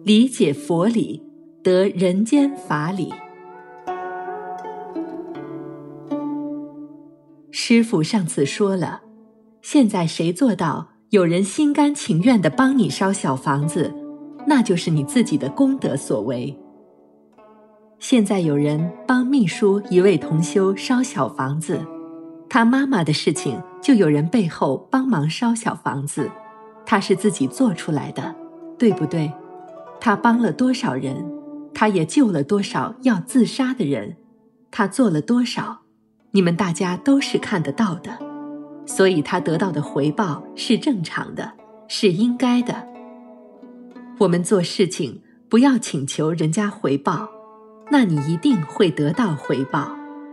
理解佛理，得人间法理。师父上次说了，现在谁做到有人心甘情愿地帮你烧小房子，那就是你自己的功德所为。现在有人帮秘书一位同修烧小房子，他妈妈的事情就有人背后帮忙烧小房子，他是自己做出来的，对不对？他帮了多少人，他也救了多少要自杀的人，他做了多少，你们大家都是看得到的，所以他得到的回报是正常的，是应该的。我们做事情不要请求人家回报，那你一定会得到回报。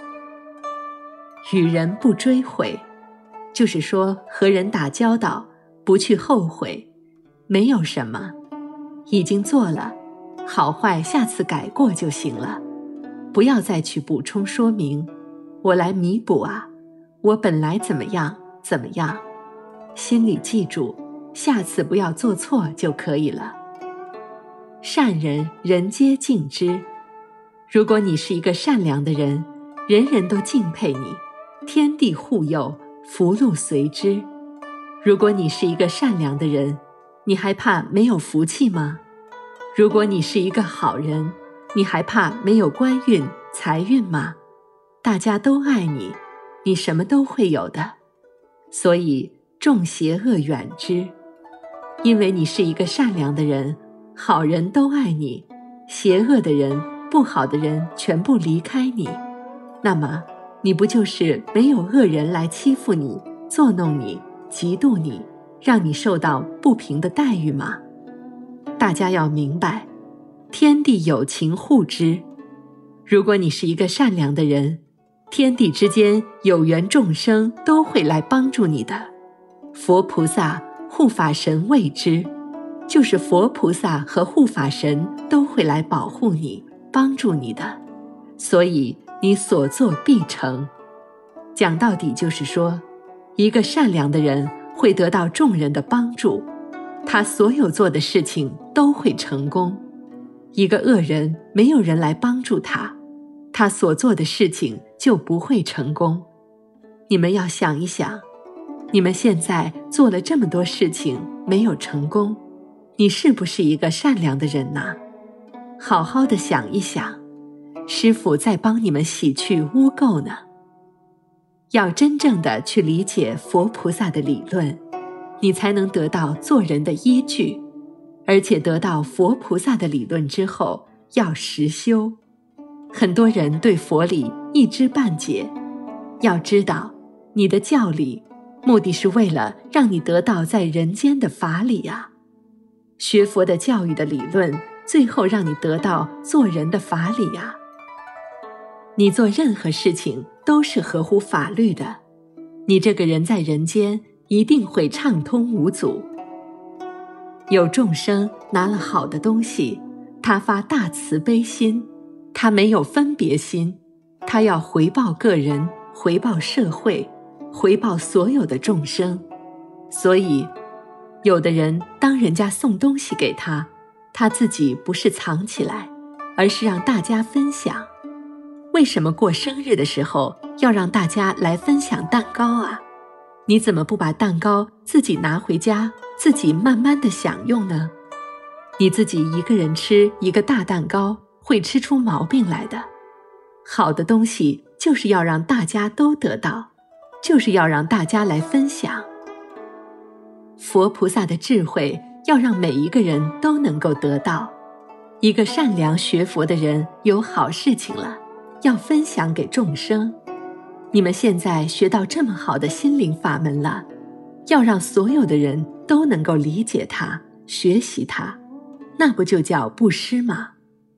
与人不追悔，就是说和人打交道不去后悔，没有什么，已经做了，好坏下次改过就行了，不要再去补充说明，我来弥补啊，我本来怎么样怎么样，心里记住，下次不要做错就可以了。善人人皆敬之，如果你是一个善良的人，人人都敬佩你，天地护佑，福禄随之。如果你是一个善良的人，你还怕没有福气吗？如果你是一个好人，你还怕没有官运财运吗？大家都爱你，你什么都会有的。所以众邪恶远之，因为你是一个善良的人，好人都爱你，邪恶的人不好的人全部离开你，那么你不就是没有恶人来欺负你，作弄你，嫉妒你，让你受到不平的待遇吗？大家要明白，天地有情护之。如果你是一个善良的人，天地之间有缘众生都会来帮助你的。佛菩萨护法神为之，就是佛菩萨和护法神都会来保护你，帮助你的，所以你所做必成。讲到底就是说，一个善良的人会得到众人的帮助，他所有做的事情都会成功。一个恶人没有人来帮助他，他所做的事情就不会成功。你们要想一想，你们现在做了这么多事情没有成功，你是不是一个善良的人呢？好好的想一想，师父在帮你们洗去污垢呢。要真正的去理解佛菩萨的理论，你才能得到做人的依据，而且得到佛菩萨的理论之后，要实修。很多人对佛理一知半解，要知道，你的教理，目的是为了让你得到在人间的法理啊。学佛的教育的理论，最后让你得到做人的法理啊。你做任何事情都是合乎法律的，你这个人在人间一定会畅通无阻。有众生拿了好的东西，他发大慈悲心，他没有分别心，他要回报个人，回报社会，回报所有的众生。所以有的人当人家送东西给他，他自己不是藏起来，而是让大家分享。为什么过生日的时候要让大家来分享蛋糕啊？你怎么不把蛋糕自己拿回家，自己慢慢的享用呢？你自己一个人吃一个大蛋糕，会吃出毛病来的。好的东西就是要让大家都得到，就是要让大家来分享。佛菩萨的智慧要让每一个人都能够得到。一个善良学佛的人有好事情了，要分享给众生。你们现在学到这么好的心灵法门了，要让所有的人都能够理解它，学习它，那不就叫布施吗？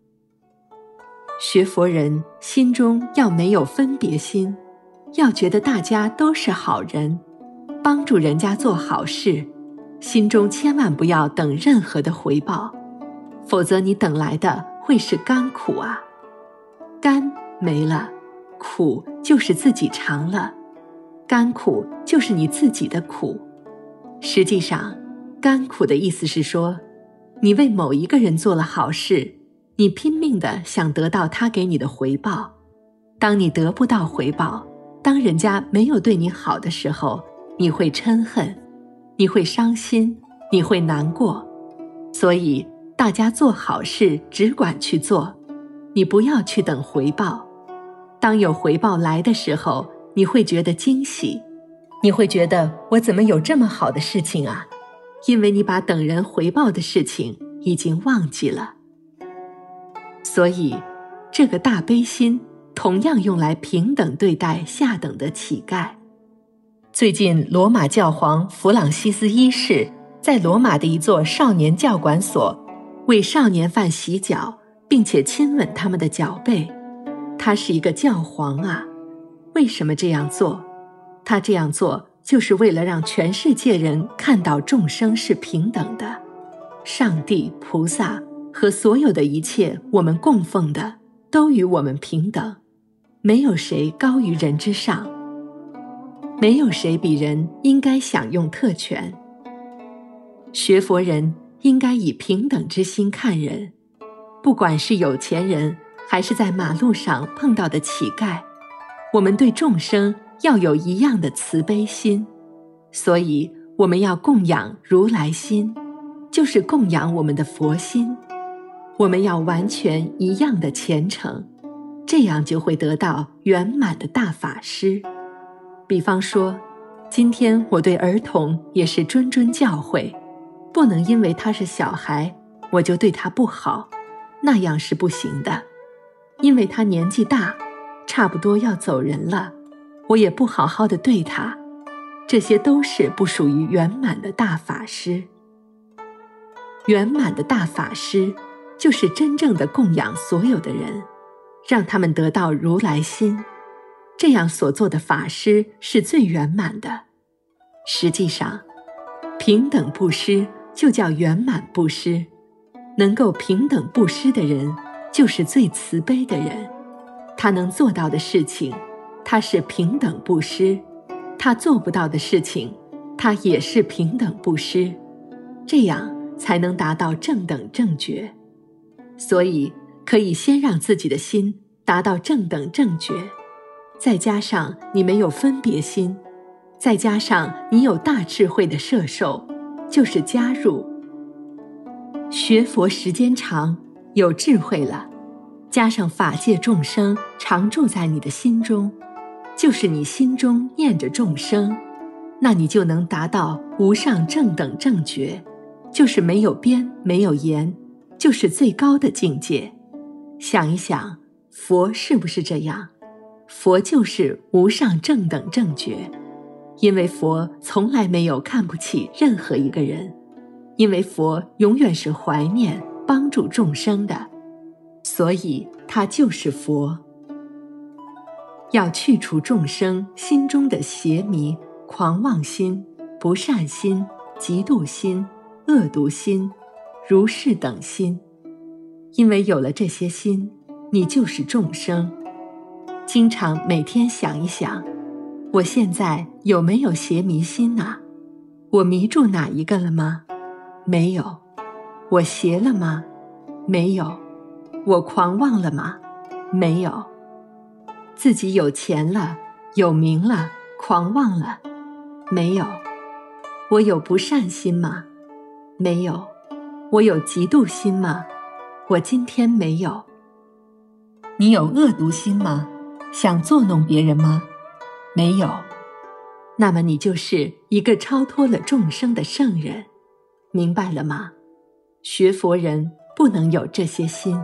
学佛人心中要没有分别心，要觉得大家都是好人，帮助人家做好事，心中千万不要等任何的回报，否则你等来的会是甘苦啊。甘没了，苦就是自己尝了，甘苦就是你自己的苦。实际上，甘苦的意思是说， 你为某一个人做了好事，你拼命地想得到他给你的回报。当你得不到回报，当人家没有对你好的时候，你会嗔恨，你会伤心，你会难过。所以大家做好事只管去做，你不要去等回报。当有回报来的时候，你会觉得惊喜，你会觉得我怎么有这么好的事情啊？因为你把等人回报的事情已经忘记了。所以这个大悲心同样用来平等对待下等的乞丐。最近罗马教皇弗朗西斯一世在罗马的一座少年教管所为少年犯洗脚，并且亲吻他们的脚背。他是一个教皇啊，为什么这样做？他这样做就是为了让全世界人看到众生是平等的，上帝、菩萨和所有的一切我们供奉的都与我们平等，没有谁高于人之上，没有谁比人应该享用特权。学佛人应该以平等之心看人，不管是有钱人还是在马路上碰到的乞丐，我们对众生要有一样的慈悲心。所以我们要供养如来心，就是供养我们的佛心。我们要完全一样的虔诚，这样就会得到圆满的大法师。比方说，今天我对儿童也是谆谆教诲，不能因为他是小孩，我就对他不好，那样是不行的。因为他年纪大，差不多要走人了，我也不好好的对他，这些都是不属于圆满的大法师。圆满的大法师就是真正的供养所有的人，让他们得到如来心，这样所做的法师是最圆满的。实际上，平等布施就叫圆满布施，能够平等布施的人就是最慈悲的人。他能做到的事情，他是平等布施；他做不到的事情，他也是平等布施，这样才能达到正等正觉。所以可以先让自己的心达到正等正觉，再加上你没有分别心，再加上你有大智慧的摄受，就是加入。学佛时间长，有智慧了，加上法界众生常住在你的心中，就是你心中念着众生，那你就能达到无上正等正觉，就是没有边没有沿，就是最高的境界。想一想，佛是不是这样？佛就是无上正等正觉，因为佛从来没有看不起任何一个人，因为佛永远是怀念帮助众生的，所以他就是佛。要去除众生心中的邪迷、狂妄心、不善心、嫉妒心、恶毒心、如是等心。因为有了这些心，你就是众生。经常每天想一想，我现在有没有邪迷心啊？我迷住哪一个了吗？没有。我邪了吗？没有。我狂妄了吗？没有。自己有钱了，有名了，狂妄了？没有。我有不善心吗？没有。我有嫉妒心吗？我今天没有。你有恶毒心吗？想作弄别人吗？没有。那么你就是一个超脱了众生的圣人，明白了吗？学佛人不能有这些心。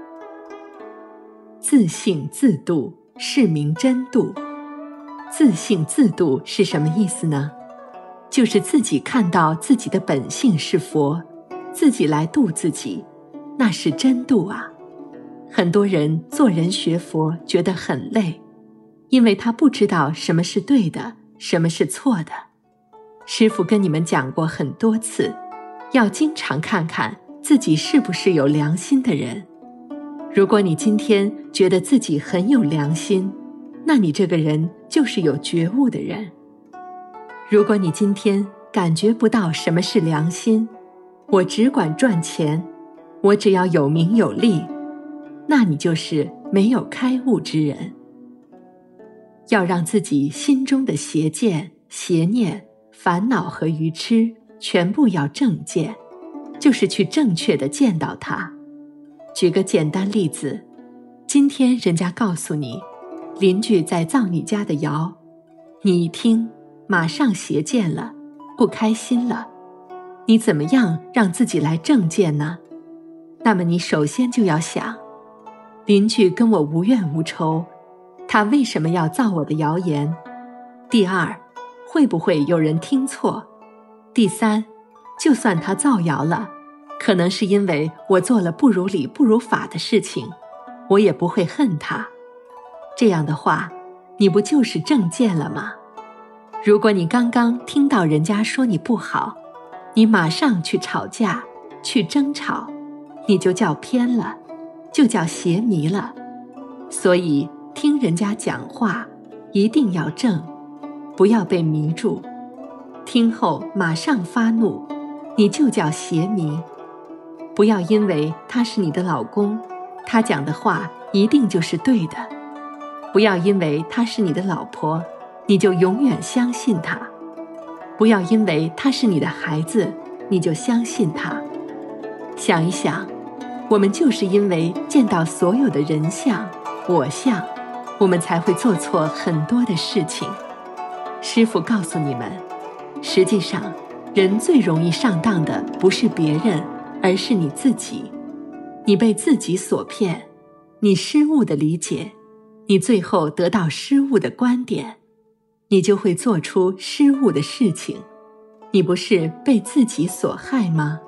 自性自度，是名真度。自性自度是什么意思呢？就是自己看到自己的本性是佛，自己来度自己，那是真度啊。很多人做人学佛觉得很累，因为他不知道什么是对的，什么是错的。师父跟你们讲过很多次，要经常看看自己是不是有良心的人。如果你今天觉得自己很有良心，那你这个人就是有觉悟的人。如果你今天感觉不到什么是良心， 我只管赚钱，我只要有名有利，那你就是没有开悟之人。要让自己心中的邪见、邪念、烦恼和愚痴全部要正见，就是去正确的见到它。举个简单例子，今天人家告诉你，邻居在造你家的谣，你一听，马上邪见了，不开心了。你怎么样让自己来正见呢？那么你首先就要想，邻居跟我无怨无仇，他为什么要造我的谣言？第二，会不会有人听错？第三，就算他造谣了，可能是因为我做了不如理不如法的事情，我也不会恨他。这样的话，你不就是正见了吗？如果你刚刚听到人家说你不好，你马上去吵架，去争吵，你就叫偏了，就叫邪迷了。所以听人家讲话一定要正，不要被迷住。听后马上发怒，你就叫邪迷。不要因为他是你的老公，他讲的话一定就是对的。不要因为他是你的老婆，你就永远相信他。不要因为他是你的孩子，你就相信他。想一想，我们就是因为见到所有的人相、我相，我们才会做错很多的事情。师父告诉你们，实际上，人最容易上当的不是别人，而是你自己。你被自己所骗，你失误的理解，你最后得到失误的观点，你就会做出失误的事情。你不是被自己所害吗？